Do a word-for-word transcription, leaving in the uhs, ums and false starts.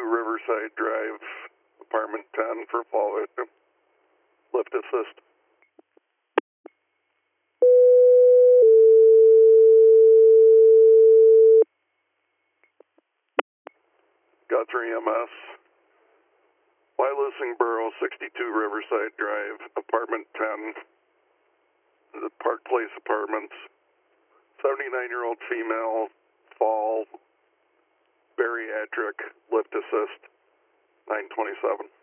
Riverside Drive, apartment ten for fall victim. Lift assist. Guthrie E M S. Wyalusing-Borough, sixty-two Riverside Drive, apartment ten, the Park Place Apartments. seventy-nine-year-old female, fall, bariatric, lift assist, nine twenty-seven.